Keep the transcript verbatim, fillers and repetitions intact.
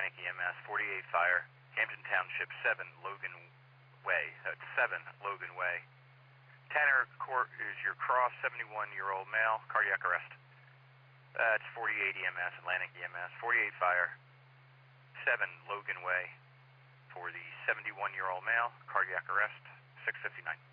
Atlantic E M S, forty-eight fire, Hampton Township, seven Logan Way. That's seven Logan Way. Tanner Court is your cross, seventy-one-year-old male, cardiac arrest. That's forty-eight E M S, Atlantic E M S, forty-eight fire, seven Logan Way for the seventy-one-year-old male, cardiac arrest, six fifty-nine.